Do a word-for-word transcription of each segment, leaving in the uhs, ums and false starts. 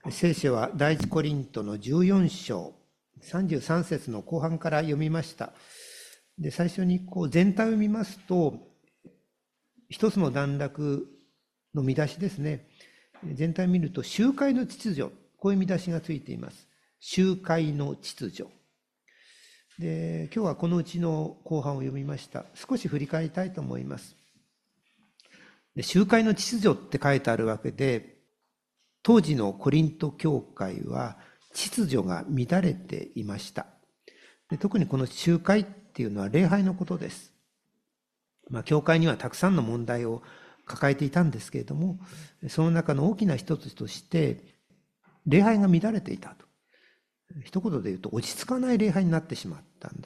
聖書は第一コリントのじゅうよん章さんじゅうさん節の後半から読みました。で、最初にこう全体を見ますと、一つの段落の見出しですね。全体を見ると、集会の秩序、こういう見出しがついています。集会の秩序。で、今日はこのうちの後半を読みました。少し振り返りたいと思います。で、集会の秩序って書いてあるわけで、当時のコリント教会は秩序が乱れていました。で、特にこの集会っていうのは礼拝のことです。まあ、教会にはたくさんの問題を抱えていたんですけれども、その中の大きな一つとして、礼拝が乱れていたと。一言で言うと、落ち着かない礼拝になってしまったんです。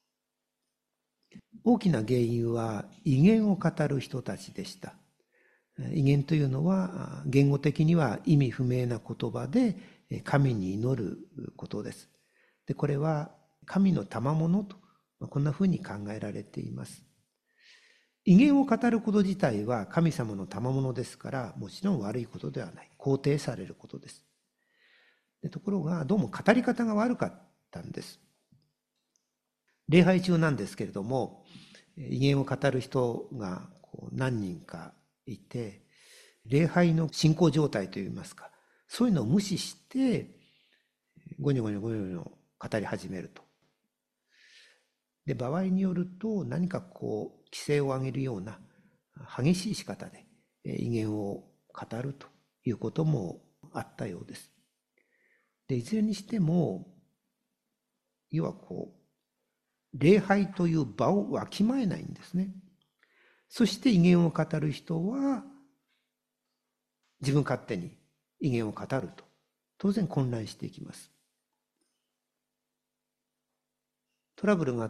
大きな原因は、異言を語る人たちでした。異言というのは、言語的には意味不明な言葉で、神に祈ることです。で、これは、神の賜物と、こんなふうに考えられています。異言を語ること自体は神様の賜物ですから、もちろん悪いことではない。肯定されることです。でところが、どうも語り方が悪かったんです。礼拝中なんですけれども、異言を語る人がこう何人かいて、礼拝の進行状態といいますか、そういうのを無視して、ゴニョゴニョゴニョゴニョ語り始めると。で、場合によると何かこう、規制を上げるような激しい仕方で異言を語るということもあったようです。で、いずれにしても、要はこう、礼拝という場をわきまえないんですね。そして異言を語る人は、自分勝手に異言を語ると、当然混乱していきます。トラブルがあって、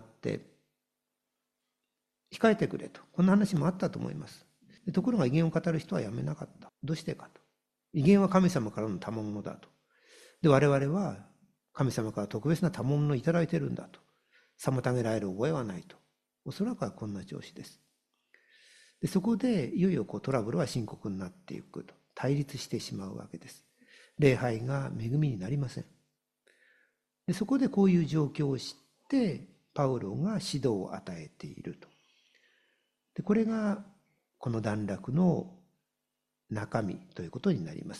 控えてくれと。こんな話もあったと思います。ところが異言を語る人はやめなかった。どうしてかと。異言は神様からの賜物だと。で、我々は神様から特別な賜物をいただいているんだと。妨げられる覚えはないと。おそらくはこんな調子です。で、そこでいよいよこうトラブルは深刻になっていくと。対立してしまうわけです。礼拝が恵みになりません。で、そこでこういう状況を知って、パウロが指導を与えていると。で、これがこの段落の中身ということになります。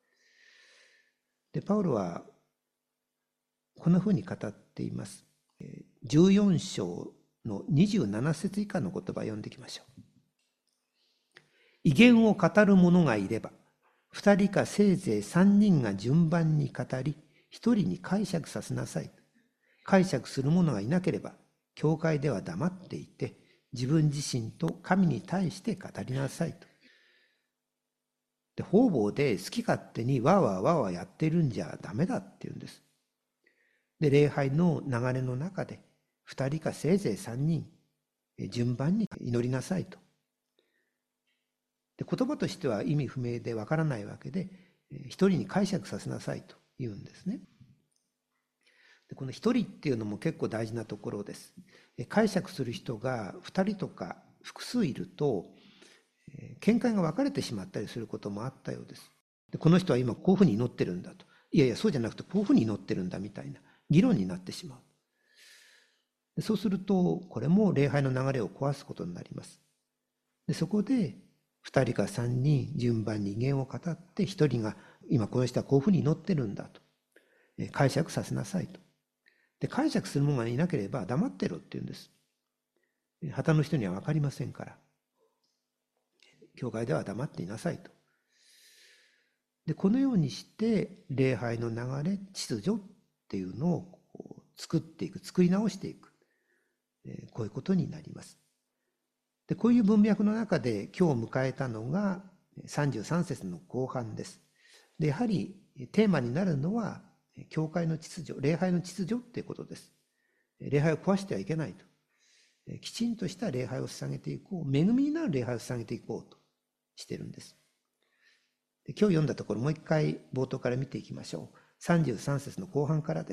で、パウロはこんなふうに語っています。じゅうよん章のにじゅうなな節以下の言葉を読んでいきましょう。異言を語る者がいれば、二人かせいぜい三人が順番に語り、一人に解釈させなさい。解釈する者がいなければ、教会では黙っていて、自分自身と神に対して語りなさいと。で、方々で好き勝手にわーわーわーわーやってるんじゃダメだって言うんです。で、礼拝の流れの中で、二人かせいぜい三人、順番に祈りなさいと。で、言葉としては意味不明でわからないわけで、一人に解釈させなさいと言うんですね。で、この一人っていうのも結構大事なところです。解釈する人が二人とか複数いると、見解が分かれてしまったりすることもあったようです。で、この人は今こういうふうに祈ってるんだと。いやいや、そうじゃなくてこういうふうに祈ってるんだみたいな議論になってしまう。で、そうすると、これも礼拝の流れを壊すことになります。で、そこで、二人か三人順番に異言を語って、一人が今この人はこういうふうに祈ってるんだと。解釈させなさいと。で、解釈する者がいなければ黙ってろって言うんです。旗の人には分かりませんから。教会では黙っていなさいと。で、このようにして礼拝の流れ、秩序っていうのをこう作っていく、作り直していく。こういうことになります。で、こういう文脈の中で今日迎えたのがさんじゅうさん節の後半です。で、やはりテーマになるのは教会の秩序、礼拝の秩序っていうことです。礼拝を壊してはいけないと。きちんとした礼拝を捧げていこう。恵みになる礼拝を捧げていこうとしているんです。で、今日読んだところもう一回冒頭から見ていきましょう。さんじゅうさん節の後半からです。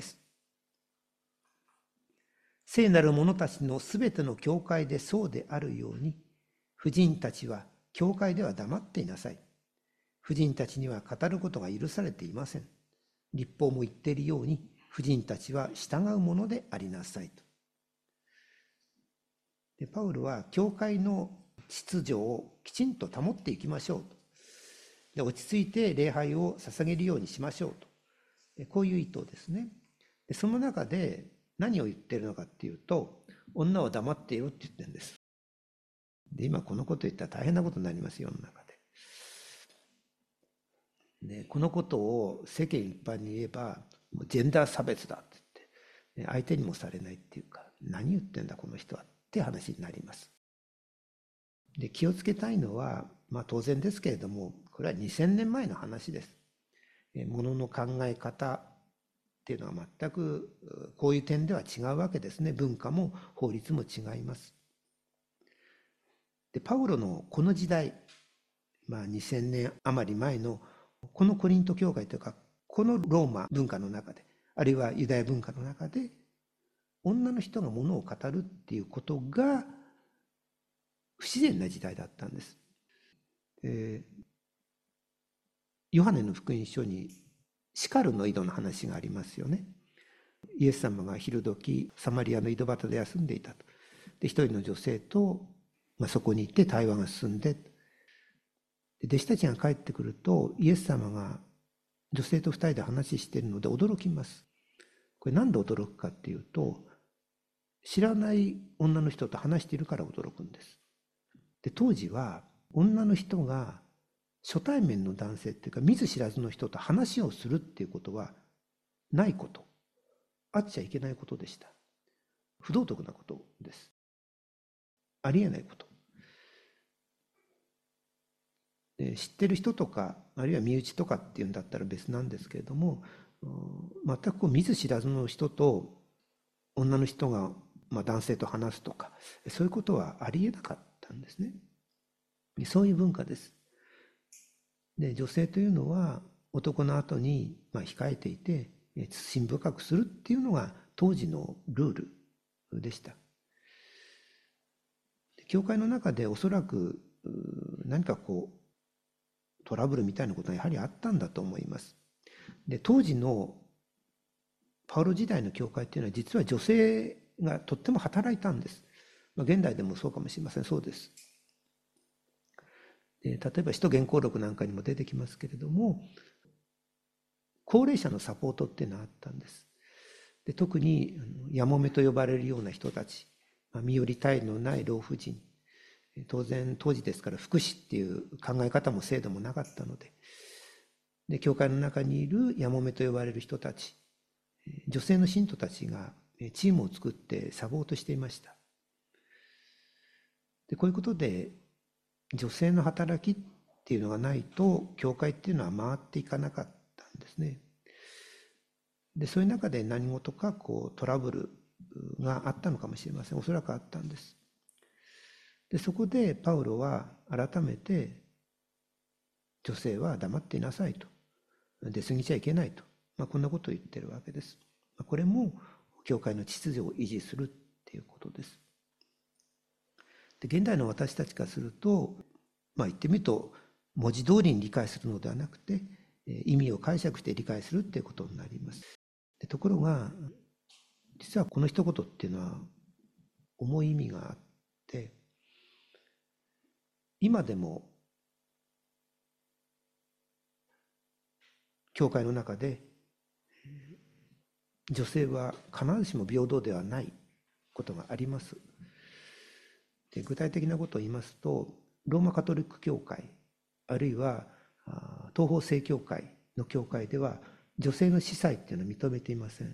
聖なる者たちのすべての教会でそうであるように、婦人たちは教会では黙っていなさい。 婦人たちには語ることが許されていません。律法も言っているように、婦人たちは従うものでありなさいと。でパウルは教会の秩序をきちんと保っていきましょうと。で落ち着いて礼拝を捧げるようにしましょうと。でこういう意図ですね。でその中で何を言っているのかっていうと、女は黙っていろって言ってるんです。で今このこと言ったら大変なことになりますよ、世の中で。でこのことを世間一般に言えばジェンダー差別だって言って相手にもされないっていうか、何言ってんだこの人はって話になります。で気をつけたいのは、まあ、当然ですけれども、これはにせんねんまえの話です。ものの考え方っていうのは全くこういう点では違うわけですね。文化も法律も違います。でパウロのこの時代、まあ、にせんねん余り前のこのコリント教会というか、このローマ文化の中で、あるいはユダヤ文化の中で、女の人がものを語るっていうことが不自然な時代だったんです。えー、ヨハネの福音書にシカルの井戸の話がありますよね。イエス様が昼時サマリアの井戸端で休んでいたと。で一人の女性と、まあ、そこに行って対話が進んで、で弟子たちが帰ってくるとイエス様が女性と二人で話しているので驚きます。これなんで驚くかっていうと、知らない女の人と話しているから驚くんです。で当時は女の人が初対面の男性っていうか見ず知らずの人と話をするっていうことはないこと、あっちゃいけないことでした。不道徳なことです。ありえないこと。で知ってる人とかあるいは身内とかっていうんだったら別なんですけれども、全くこう見ず知らずの人と女の人が、まあ、男性と話すとか、そういうことはありえなかったんですね。そういう文化です。で女性というのは男の後にまあ控えていて慎深くするっていうのが当時のルールでした。教会の中でおそらく何かこうトラブルみたいなことがやはりあったんだと思います。で当時のパウロ時代の教会っていうのは実は女性がとっても働いたんです。まあ、現代でもそうかもしれません。そうです。で例えば使徒言行録なんかにも出てきますけれども、高齢者のサポートっていうのはあったんです。で特にやもめと呼ばれるような人たち、まあ、身寄りたいのない老婦人、当然当時ですから福祉っていう考え方も制度もなかったので、で教会の中にいるやもめと呼ばれる人たち、女性の信徒たちがチームを作ってサポートしていました。でこういうことで女性の働きっていうのがないと教会っていうのは回っていかなかったんですね。でそういう中で何事かこうトラブルがあったのかもしれません。おそらくあったんです。でそこでパウロは改めて女性は黙っていなさいと、出過ぎちゃいけないと、まあ、こんなことを言ってるわけです。これも教会の秩序を維持するっていうことです。で現代の私たちからすると、まあ、言ってみると文字通りに理解するのではなくて意味を解釈して理解するっていうことになります。でところが実はこの一言っていうのは重い意味があって、今でも教会の中で女性は必ずしも平等ではないことがあります。で具体的なことを言いますと、ローマカトリック教会あるいは東方正教会の教会では女性の司祭っていうのは認めていません。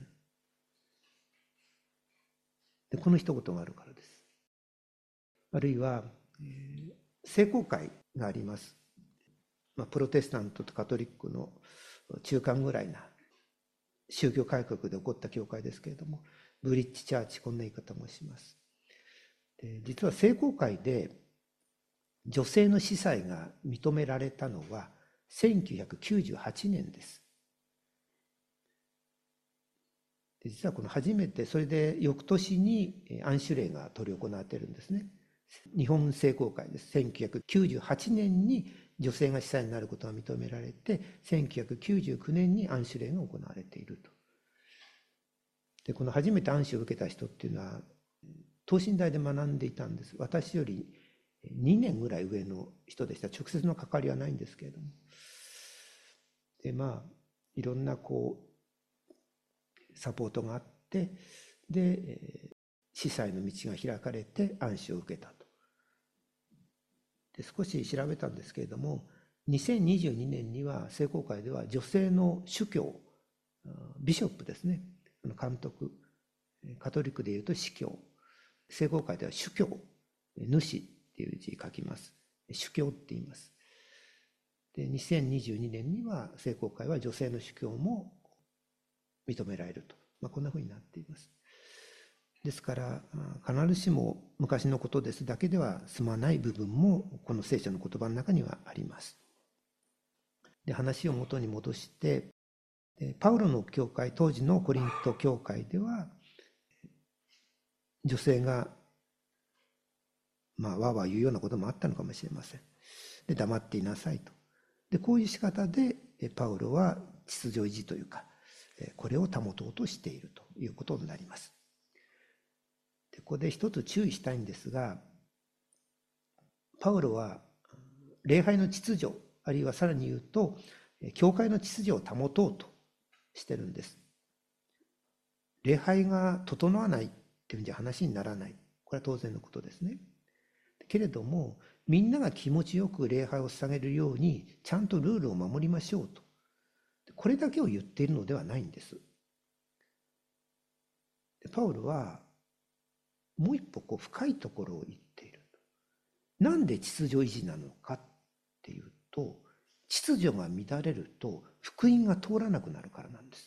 でこの一言があるからです。あるいは、えー、聖公会があります。まあ、プロテスタントとカトリックの中間ぐらいな宗教改革で起こった教会ですけれども、ブリッジチャーチ、こんな言い方もします。で実は聖公会で女性の司祭が認められたのはせんきゅうひゃくきゅうじゅうはちねんです。で実はこの初めて、それで翌年に安守令が執り行われているんですね。日本聖公会です。せんきゅうひゃくきゅうじゅうはちねんに女性が司祭になることが認められて、せんきゅうひゃくきゅうじゅうきゅうねんに安守礼が行われていると。で、この初めて安守を受けた人っていうのは、等身大で学んでいたんです。私よりにねんぐらい上の人でした。直接の関わりはないんですけれども。で、まあ、いろんなこう、サポートがあって、で、司祭の道が開かれて安守を受けたと。で、少し調べたんですけれども、にせんにじゅうにねんには聖公会では女性の主教、ビショップですね、監督、カトリックでいうと司教、聖公会では主教、主っていう字書きます。主教って言います。で、にせんにじゅうにねんには聖公会は女性の主教も認められると、まあ、こんなふうになっています。ですから必ずしも昔のことですだけでは済まない部分もこの聖書の言葉の中にはあります。で、話を元に戻して、パウロの教会、当時のコリント教会では女性がまあわーわー言うようなこともあったのかもしれません。で、黙っていなさいと。で、こういう仕方でパウロは秩序維持というか、これを保とうとしているということになります。で、ここで一つ注意したいんですが、パウロは礼拝の秩序、あるいはさらに言うと、教会の秩序を保とうとしてるんです。礼拝が整わないっていうんじゃ話にならない。これは当然のことですね。けれども、みんなが気持ちよく礼拝を捧げるように、ちゃんとルールを守りましょうと。これだけを言っているのではないんです。パウロは、もう一歩こう深いところを言っている。なんで秩序維持なのかっていうと、秩序が乱れると福音が通らなくなるからなんです。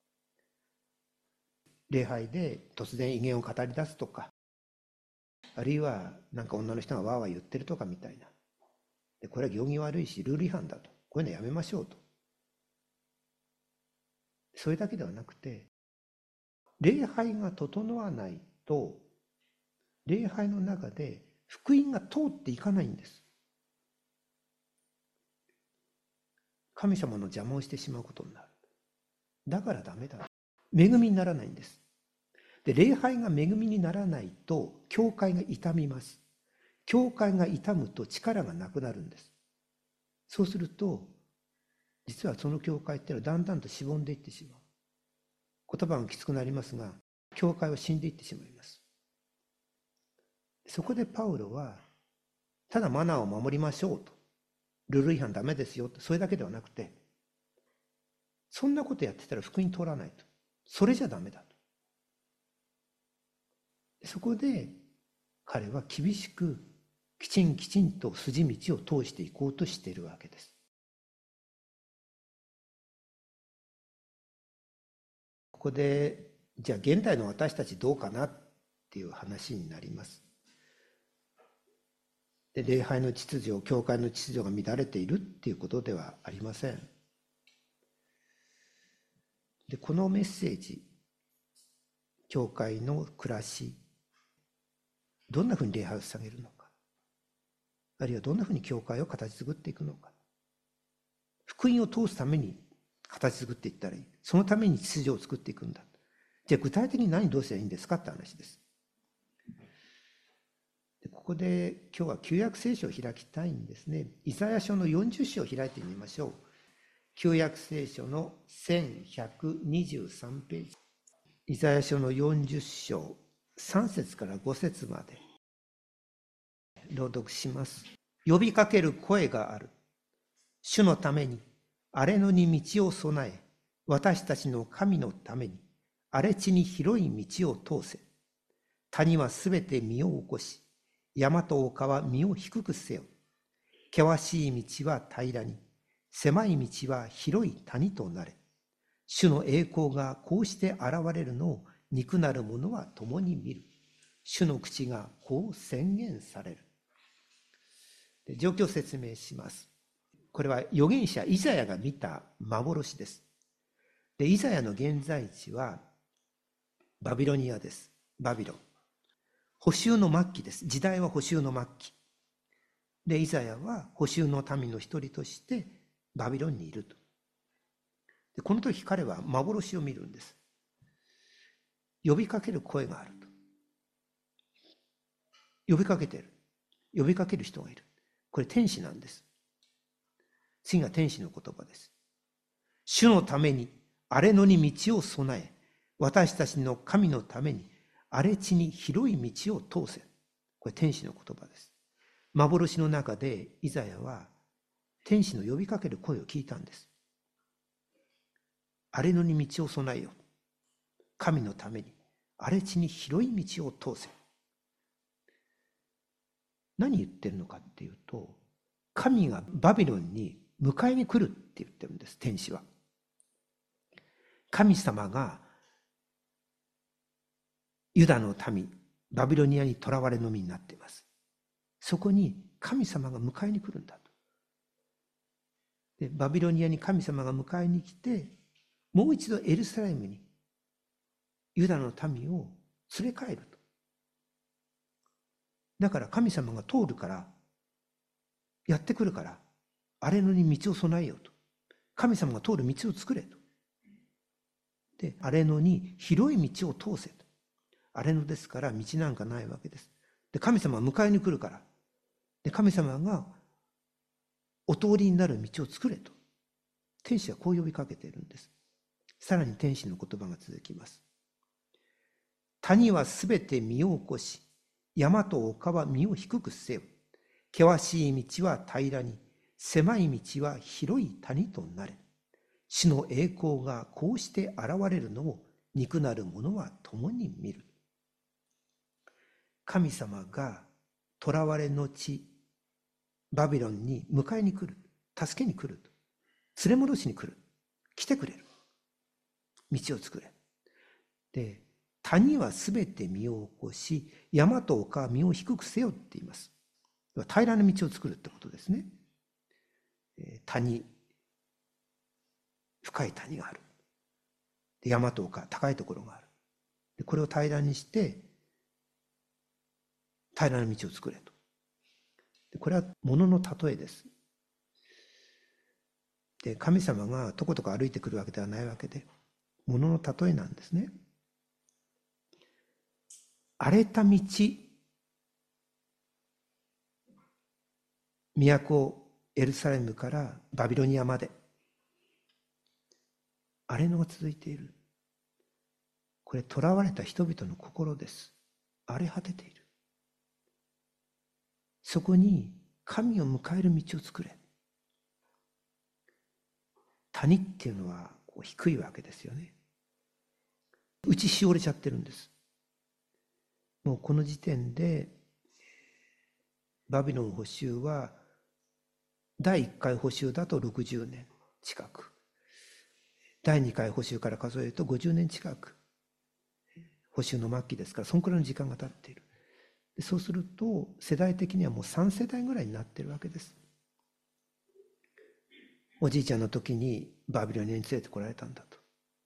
礼拝で突然威厳を語り出すとか、あるいはなんか女の人がわーわー言ってるとかみたいな。で、これは行儀悪いしルール違反だと。こういうのやめましょうと。それだけではなくて、礼拝が整わないと、礼拝の中で福音が通っていかないんです。神様の邪魔をしてしまうことになる。だからダメだ。恵みにならないんです。で、礼拝が恵みにならないと、教会が傷みます。教会が傷むと力がなくなるんです。そうすると、実はその教会っていうのはだんだんとしぼんでいってしまう。言葉がきつくなりますが、教会は死んでいってしまいます。そこでパウロは、ただマナーを守りましょうと。ルール違反ダメですよと。それだけではなくて、そんなことやってたら福音通らないと。それじゃダメだと。そこで彼は厳しくきちんきちんと筋道を通していこうとしているわけです。ここでじゃあ現代の私たちどうかなっていう話になります。で、礼拝の秩序、教会の秩序が乱れているっていうことではありません。で、このメッセージ、教会の暮らし、どんなふうに礼拝を捧げるのか、あるいはどんなふうに教会を形作っていくのか、福音を通すために形作っていったらいい。そのために秩序を作っていくんだ。じゃあ具体的に何どうしたらいいんですかって話です。で、ここで今日は旧約聖書を開きたいんですね。イザヤ書のよんじゅっ章を開いてみましょう。旧約聖書のせんひゃくにじゅうさんページ。イザヤ書のよんじゅっ章、さん節からご節まで朗読します。呼びかける声がある。主のために荒れ野に道を備え、私たちの神のために荒れ地に広い道を通せ。谷はすべて実を起こし、山と丘は実を低くせよ。険しい道は平らに、狭い道は広い谷となれ。主の栄光がこうして現れるのを肉なる者は共に見る。主の口がこう宣言される。で、状況を説明します。これは預言者イザヤが見た幻です。で、イザヤの現在地はバビロニアです。バビロン。捕囚の末期です。時代は捕囚の末期。 で、イザヤは捕囚の民の一人としてバビロンにいると。で、この時彼は幻を見るんです。呼びかける声があると。呼びかけてる。呼びかける人がいる。これ天使なんです。次が天使の言葉です。主のために荒れ野に道を備え、私たちの神のために荒れ地に広い道を通せ。これ天使の言葉です。幻の中でイザヤは天使の呼びかける声を聞いたんです。荒れ野に道を備えよ。神のために荒れ地に広い道を通せ。何言ってるのかっていうと、神がバビロンに迎えに来るって言ってるんです、天使は。神様がユダの民、バビロニアに囚われの身になっています。そこに神様が迎えに来るんだと。で、バビロニアに神様が迎えに来て、もう一度エルサレムにユダの民を連れ帰ると。だから神様が通るから、やってくるから、荒れ野に道を備えようと。神様が通る道を作れと。で、荒れ野に広い道を通せと。荒れ野ですから道なんかないわけです。で、神様が迎えに来るから。で、神様がお通りになる道を作れと。天使はこう呼びかけているんです。さらに天使の言葉が続きます。谷はすべて身を起こし、山と丘は身を低くせよ。険しい道は平らに、狭い道は広い谷となれ。主の栄光がこうして現れるのを肉なる者は共に見る。神様が囚われの地、バビロンに迎えに来る。助けに来る。連れ戻しに来る。来てくれる。道を作れ。で、谷はすべて身を起こし、山と丘は身を低くせよって言います。平らな道を作るってことですね。谷、深い谷がある。山と丘、高いところがある。で、これを平らにして、平らな道を作れと。で、これは物の例えです。で、神様がとことこ歩いてくるわけではないわけで、物の例えなんですね。荒れた道、都エルサレムからバビロニアまで荒れ野が続いている。これ、囚われた人々の心です。荒れ果てている。そこに神を迎える道を作れ。谷っていうのはこう低いわけですよね。打ちしおれちゃってるんです。もうこの時点でバビロン捕囚はだいいっかい捕囚だとろくじゅうねん近く、だいにかい捕囚から数えるとごじゅうねん近く、捕囚の末期ですから、そのくらいの時間が経っている。そうすると世代的にはもうさんせだいぐらいになっているわけです。おじいちゃんの時にバビロニアに連れてこられたんだと。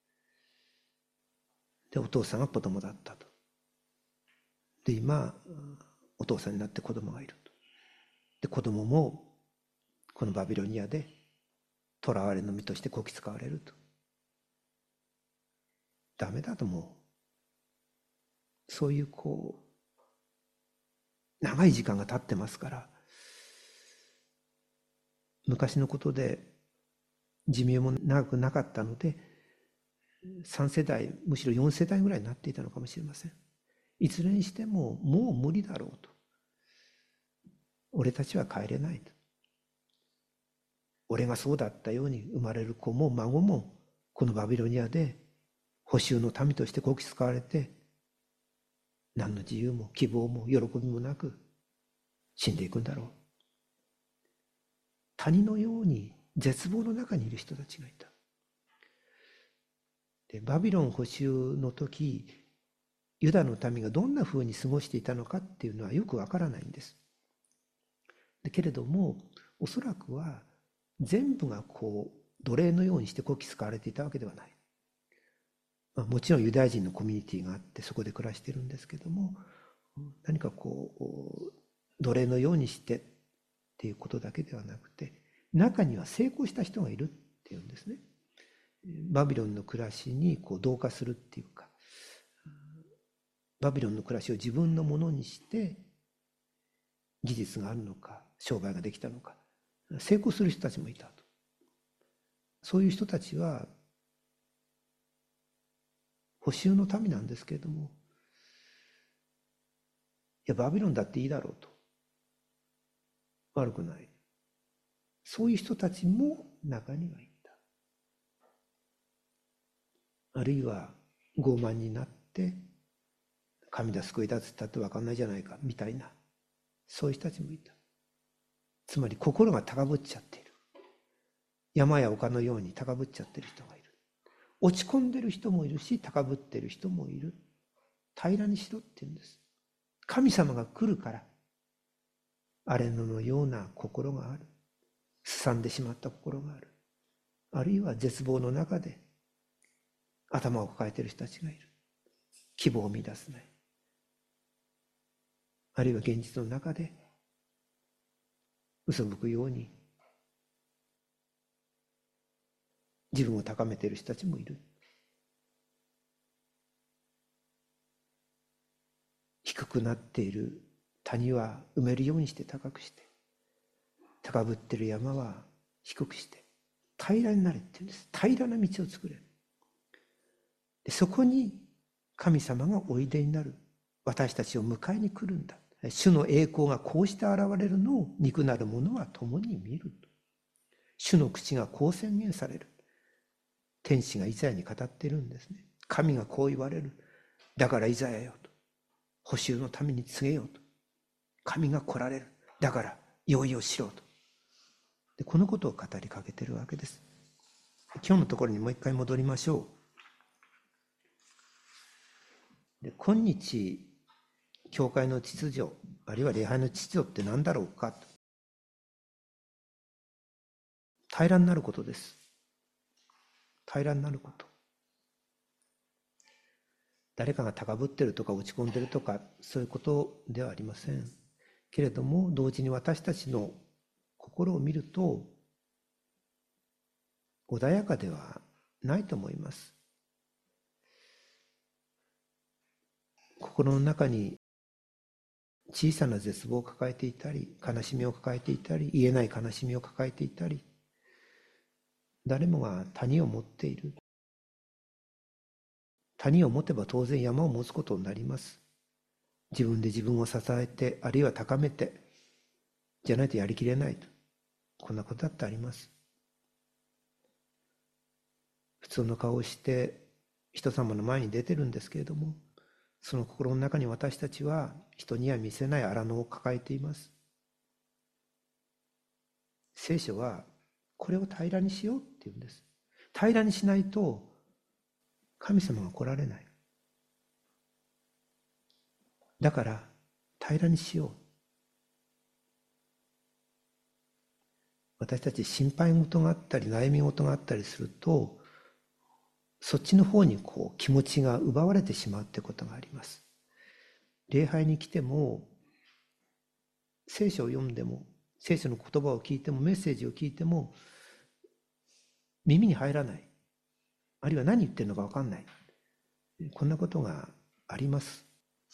で、お父さんは子供だったと。で、今お父さんになって子供がいると。で、子供もこのバビロニアで囚われの身としてこき使われると。ダメだと、もうそういうこう長い時間が経ってますから、昔のことで寿命も長くなかったのでさんせだい、むしろよんせだいぐらいになっていたのかもしれません。いずれにしてももう無理だろうと。俺たちは帰れないと。俺がそうだったように生まれる子も孫もこのバビロニアで捕囚の民としてこき使われて、何の自由も希望も喜びもなく死んでいくんだろう。谷のように絶望の中にいる人たちがいた。で、バビロン捕囚の時、ユダの民がどんなふうに過ごしていたのかっていうのはよくわからないんです。だけれども、おそらくは全部がこう奴隷のようにしてこき使われていたわけではない。まあ、もちろんユダヤ人のコミュニティがあってそこで暮らしているんですけども、何かこう奴隷のようにしてていうことだけではなくて、中には成功した人がいるっていうんですね。バビロンの暮らしにこう同化するっていうか、バビロンの暮らしを自分のものにして技術があるのか商売ができたのか成功する人たちもいたと。そういう人たちは補修の民なんですけれども、いやバビロンだっていいだろうと、悪くない、そういう人たちも中にはいた。あるいは傲慢になって神だ救いだっつったって分かんないじゃないかみたいな、そういう人たちもいた。つまり心が高ぶっちゃっている、山や丘のように高ぶっちゃってる人がいる。落ち込んでる人もいるし高ぶってる人もいる。平らにしろって言うんです。神様が来るから荒れ野のような心がある、すさんでしまった心がある、あるいは絶望の中で頭を抱えている人たちがいる。希望を見出せない、あるいは現実の中で嘘吹くように自分を高めている人たちもいる。低くなっている谷は埋めるようにして高くして、高ぶっている山は低くして平らになれって言うんです。平らな道を作れ。でそこに神様がおいでになる、私たちを迎えに来るんだ。主の栄光がこうして現れるのを肉なる者は共に見ると。主の口がこう宣言される。天使がイザヤに語っているんですね。神がこう言われる。だからイザヤよと、補修のために告げようと。神が来られる。だから用意をしろと。でこのことを語りかけているわけです。今日のところにもう一回戻りましょう。で今日教会の秩序、あるいは礼拝の秩序って何だろうかと。平らになることです。平らになること。誰かが高ぶってるとか落ち込んでるとかそういうことではありませんけれども、同時に私たちの心を見ると穏やかではないと思います。心の中に小さな絶望を抱えていたり、悲しみを抱えていたり、言えない悲しみを抱えていたり、誰もが谷を持っている。谷を持てば当然山を持つことになります。自分で自分を支えて、あるいは高めて、じゃないとやりきれないと。こんなことだってあります。普通の顔をして人様の前に出てるんですけれども、その心の中に私たちは人には見せない荒野を抱えています。聖書はこれを平らにしようって言うんです。平らにしないと神様が来られない。だから平らにしよう。私たち心配事があったり悩み事があったりすると、そっちの方にこう気持ちが奪われてしまうってことがあります。礼拝に来ても、聖書を読んでも、聖書の言葉を聞いても、メッセージを聞いても耳に入らない、あるいは何言ってるのか分かんない、こんなことがあります。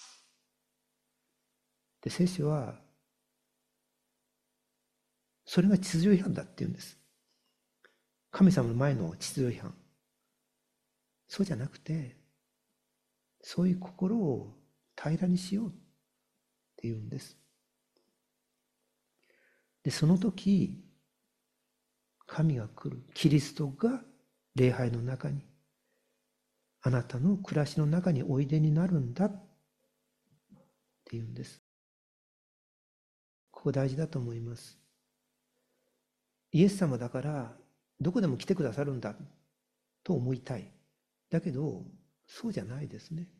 で聖書はそれが秩序違反だって言うんです。神様の前の秩序違反。そうじゃなくて、そういう心を平らにしようって言うんです。でその時神が来る、キリストが礼拝の中に、あなたの暮らしの中においでになるんだって言うんです。ここ大事だと思います。イエス様だからどこでも来てくださるんだと思いたい。だけどそうじゃないですね。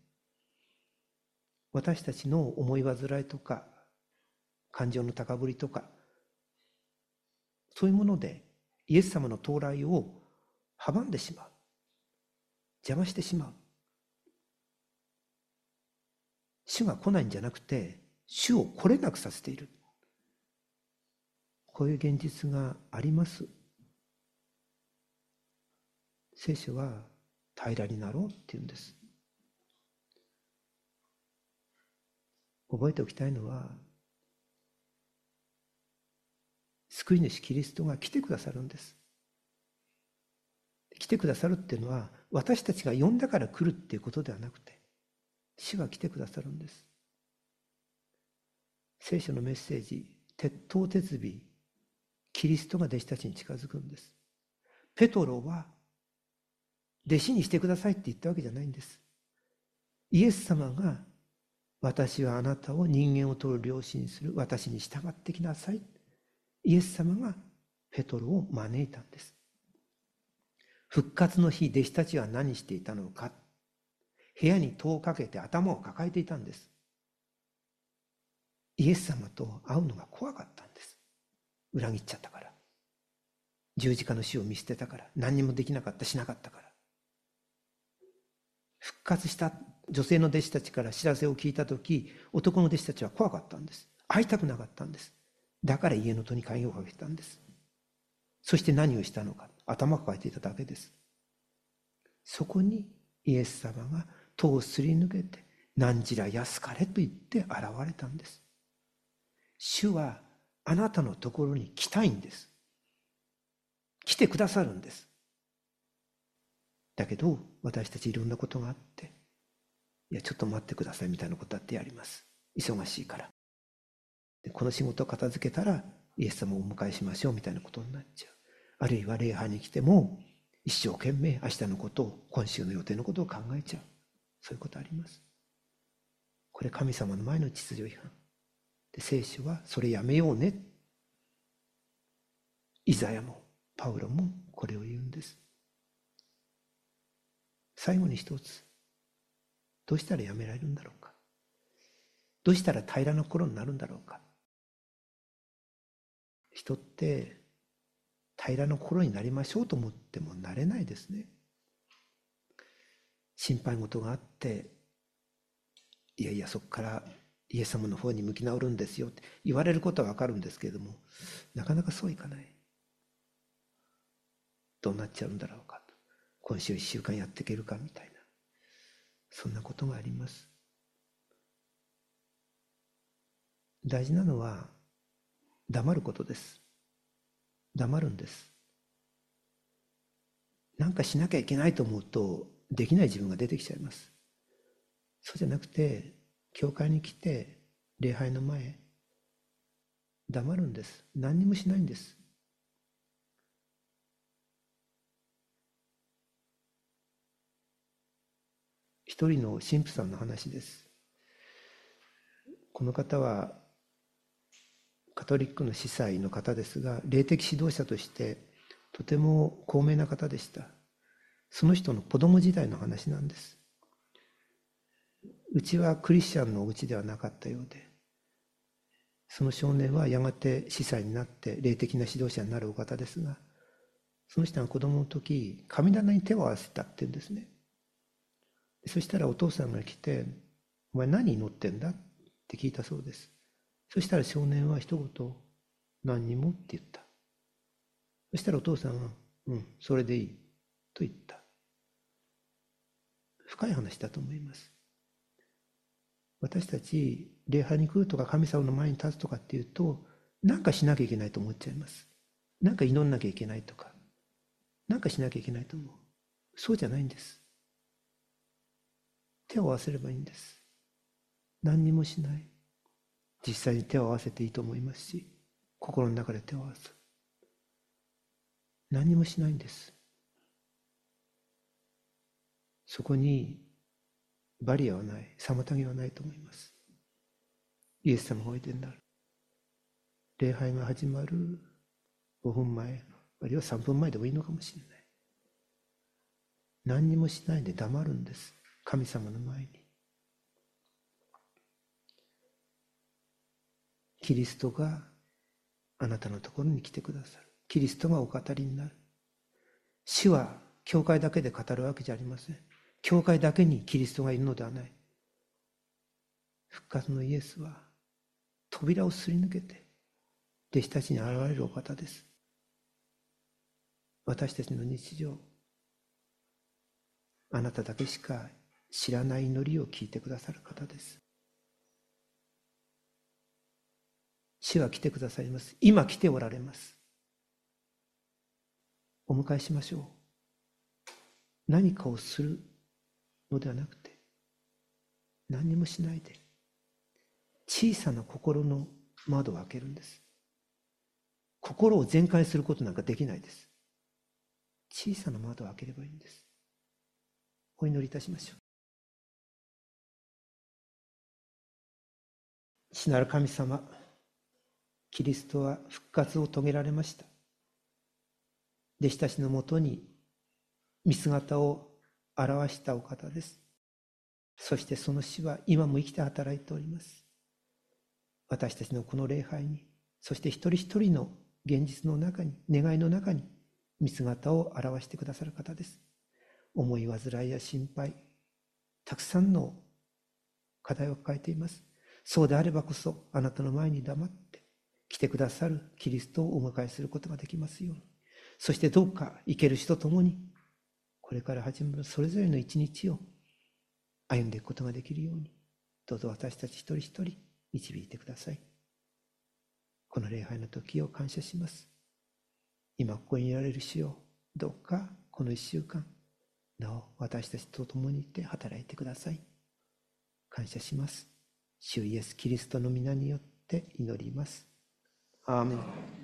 私たちの思い煩いとか感情の高ぶりとか、そういうものでイエス様の到来を阻んでしまう、邪魔してしまう。主が来ないんじゃなくて、主を来れなくさせている。 こういう現実があります。聖書は平らになろうって言うんです。覚えておきたいのは、救い主キリストが来てくださるんです。来てくださるっていうのは、私たちが呼んだから来るっていうことではなくて、主が来てくださるんです。聖書のメッセージ、鉄頭鉄尾、キリストが弟子たちに近づくんです。ペトロは、弟子にしてくださいって言ったわけじゃないんです。イエス様が、私はあなたを人間を取る領主にする。私に従ってきなさい。イエス様がペトロを招いたんです。復活の日、弟子たちは何していたのか。部屋に戸をかけて頭を抱えていたんです。イエス様と会うのが怖かったんです。裏切っちゃったから。十字架の死を見捨てたから。何にもできなかった、しなかったから。復活した女性の弟子たちから知らせを聞いたとき、男の弟子たちは怖かったんです。会いたくなかったんです。だから家の戸に鍵をかけたんです。そして何をしたのか。頭を抱えていただけです。そこにイエス様が戸をすり抜けて、何時ら安かれと言って現れたんです。主はあなたのところに来たいんです。来てくださるんです。だけど私たちいろんなことがあって、いやちょっと待ってくださいみたいなことだってやります。忙しいから。でこの仕事を片付けたらイエス様をお迎えしましょうみたいなことになっちゃう。あるいは礼拝に来ても一生懸命明日のことを、今週の予定のことを考えちゃう。そういうことあります。これ神様の前の秩序違反で、聖書はそれやめようね。イザヤもパウロもこれを言うんです。最後に一つ、どうしたらやめられるんだろうか。どうしたら平らな心になるんだろうか。人って平らな心になりましょうと思ってもなれないですね。心配事があって、いやいやそこからイエス様の方に向き直るんですよって言われることはわかるんですけれども、なかなかそういかない。どうなっちゃうんだろうかと。今週一週間やっていけるかみたいな、そんなことがあります。大事なのは黙ることです。黙るんです。なんかしなきゃいけないと思うとできない自分が出てきちゃいます。そうじゃなくて、教会に来て礼拝の前黙るんです。何にもしないんです。一人の神父さんの話です。この方はカトリックの司祭の方ですが、霊的指導者としてとても高名な方でした。その人の子供時代の話なんです。うちはクリスチャンのお家ではなかったようで、その少年はやがて司祭になって霊的な指導者になるお方ですが、その人が子供の時、神棚に手を合わせたって言うんですね。そしたらお父さんが来て、お前何祈ってんだって聞いたそうです。そしたら少年は一言、何にもって言った。そしたらお父さんが、うん、それでいいと言った。深い話だと思います。私たち、礼拝に来るとか神様の前に立つとかっていうと、なんかしなきゃいけないと思っちゃいます。なんか祈んなきゃいけないとか、なんかしなきゃいけないと思う。そうじゃないんです。手を合わせればいいんです。何にもしない。実際に手を合わせていいと思いますし、心の中で手を合わす。何にもしないんです。そこにバリアはない、妨げはないと思います。イエス様がおいでになる。礼拝が始まるごふんまえ、あるいはさんぷんまえでもいいのかもしれない。何にもしないで黙るんです。神様の前に。キリストがあなたのところに来てくださる。キリストがお語りになる。主は教会だけで語るわけじゃありません。教会だけにキリストがいるのではない。復活のイエスは扉をすり抜けて弟子たちに現れるお方です。私たちの日常、あなただけしか知らない祈りを聞いてくださる方です。主は来てくださいます。今来ておられます。お迎えしましょう。何かをするのではなくて、何にもしないで、小さな心の窓を開けるんです。心を全開することなんかできないです。小さな窓を開ければいいんです。お祈りいたしましょう。父なる神様、キリストは復活を遂げられました。弟子たちのもとに見姿を表したお方です。そしてその死は今も生きて働いております。私たちのこの礼拝に、そして一人一人の現実の中に、願いの中に見姿を表してくださる方です。思い煩いや心配、たくさんの課題を抱えています。そうであればこそ、あなたの前に黙って来てくださるキリストをお迎えすることができますように。そしてどうか生ける人ともに、これから始まるそれぞれの一日を歩んでいくことができるように、どうぞ私たち一人一人導いてください。この礼拝の時を感謝します。今ここにいられる主を、どうかこの一週間、なお私たちと共にいて働いてください。感謝します。主イエスキリストの皆によって祈ります。アーメン。